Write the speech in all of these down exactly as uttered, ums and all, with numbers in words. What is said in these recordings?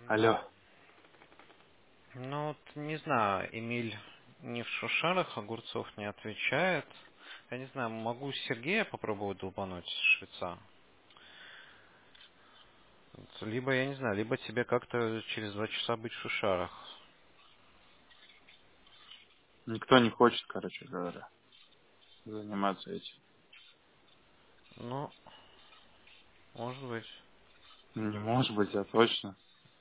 Алло. Ну, вот не знаю, Эмиль не в Шушарах, Огурцов не отвечает. Я не знаю, могу Сергея попробовать долбануть с швеца. Вот, либо, я не знаю, либо тебе как-то через два часа быть в Шушарах. Никто не хочет, короче говоря, заниматься этим. Ну, может быть. Не может быть, а точно.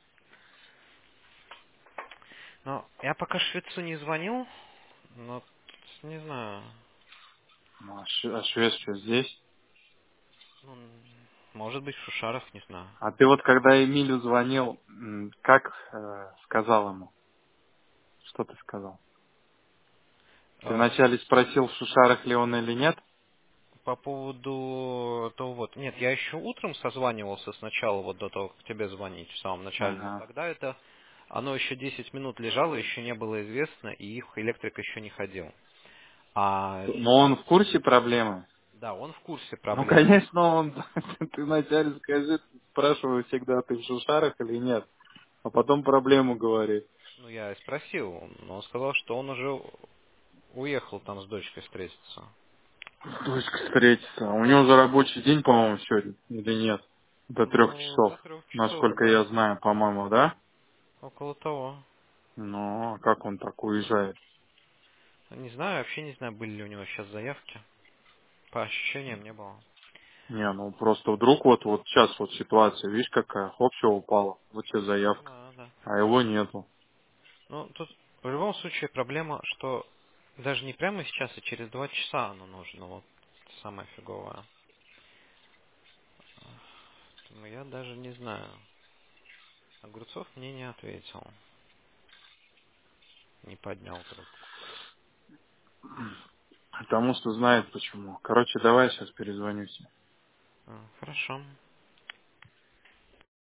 Но я пока швецу не звонил, но не знаю. Ну, а, ш- а швед что, здесь? Ну, может быть в Шушарах, не знаю. А ты вот когда Эмилю звонил, м, как э, сказал ему? Что ты сказал? Ты Э, вначале спросил, в Шушарах ли он или нет? По поводу того вот, нет, я еще утром созванивался сначала, вот до того, как тебе звонить в самом начале, но Ага. тогда это, оно еще десять минут лежало, еще не было известно, и их электрик еще не ходил. А, Но он в курсе проблемы? да, он в курсе Ну, проблемы. конечно, он... Ты вначале скажи, спрашиваю всегда, ты в Шушарах или нет, а потом проблему говори. Ну, я и спросил, но он сказал, что он уже уехал там с дочкой встретиться. Дочка встретиться. У него же рабочий день, по-моему, сегодня, или нет? До трех Ну, часов, до трех часов, насколько я да, знаю, по-моему, да? около того. Ну, а как он так уезжает? Не знаю, вообще не знаю, были ли у него сейчас заявки. По ощущениям не было. Не, ну просто вдруг вот, вот сейчас вот ситуация, видишь, какая, хоп, все упало, вот тебе Ну, заявка, да, да. а его нету. Ну, тут в любом случае проблема, что даже не прямо сейчас, а через два часа оно нужно. Вот самое фиговое. Поэтому я даже не знаю. Огурцов мне не ответил. Не поднял трубку. Потому что знает почему. Короче, давай сейчас перезвоню. А, хорошо.